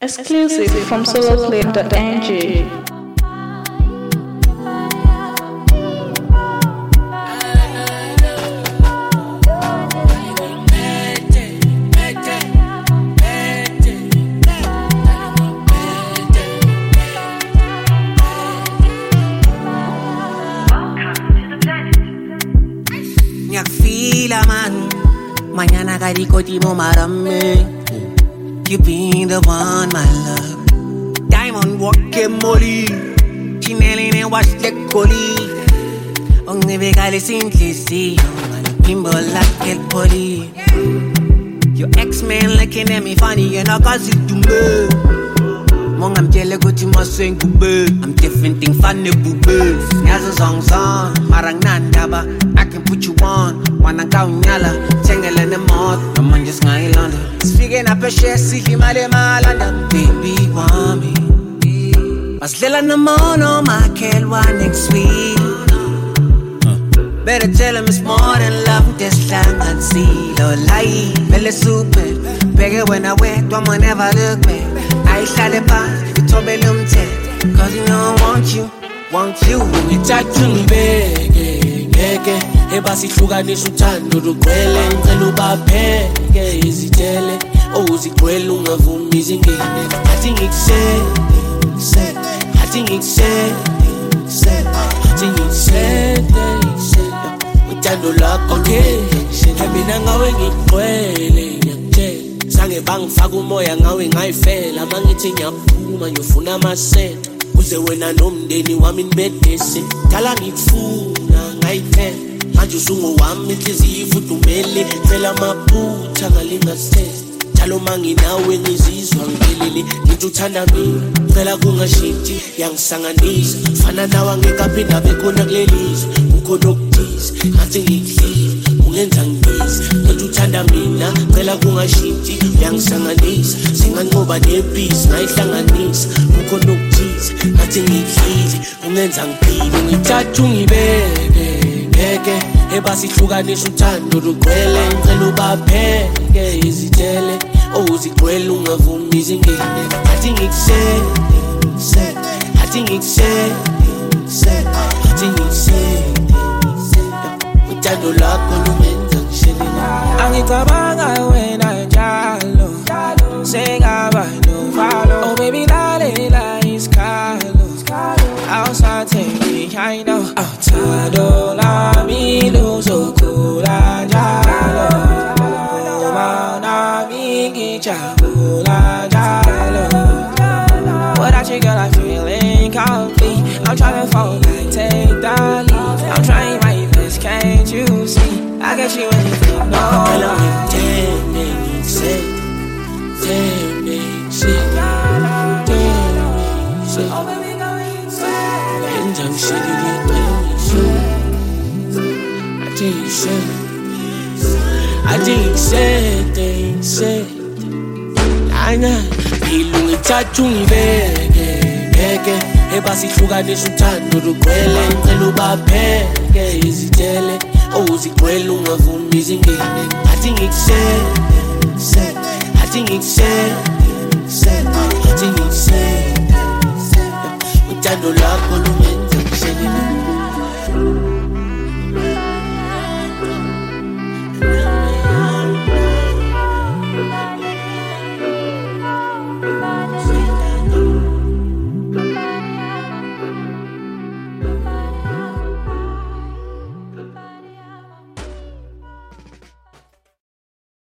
Exclusive from soloclip.ng. Fila man, mañana karikoti mo marami. You been the one, my love. Diamond walking molly, chinelling and wash the coli. Only vegali simplicity, bimbo like el poli. Your ex-man looking at me funny, and I cause it to me. Mong I'm jelly go to my sing bube. I'm different thing funny bube. Nyaza song, marang nandaba. I can put you on. Wanna go nyala, tangle in the mouth. I'm on just my London. Speaking up a share, see him at London. Baby, want me. Was Lila no more, no, my kid, one next week. Better tell him it's more than love, this lang and see. No lie, belly super. Beg when I wait, don't never look back. I shall it pass, you told me them tell. Cause you know I want you. We talk to me, bege. Eba sihlukanisa uthando lugcwele ngicela ubapheke izitele ozigcwele ungavumi izingene athi ngikusele uthando lakho ngeke mina ngawe ngigcwele ngiyakutshela sange bangifaka umoya ngawe ngayifela mangithi ngiyaphuma ngiyofuna amasenta uze wena nomndeni wami nibedese dala ngikufuna ngayithela manje usungu wami inhliziyo ifudumele phela amaphutha ngalingasese njalo manginawe ngizizwa ngiphelele ngithi uthanda mina phela kungashintshi yangisanganisa fana nawe angekaphinda bekhona kulelizwe kukhona okuthize ngathi ngikuhlile ungenza ngibize ngithi uthanda mina phela kungashintshi yangisanganisa singanqoba nepisi ngayihlanganisa kukhona okuthize ngathi ngikuhlile ungenza ngiphile ngithatha ungibeke eba sihlukanisa uthando lugcwele ngicela ubapheke izitele ozigcwele ungavumi izingene athi ngikusele uthando lakho lumenza ngishelela angicabanga wena njalo sengaba novalo oh baby lalela isikhalo awusathengi I know awuthando lami luzokhula njalo uma nami ngijabula njalo without you girl I feel incomplete I'm trying to fall like take the lead I'm trying my best can't you see I got you anything no I think say ngithatha ungibeke eba sihlukanisa uthando lugcwele ngicela ubapheke izitele ozigcwele ungavumi izingene athi ngikusele uthando lakho lume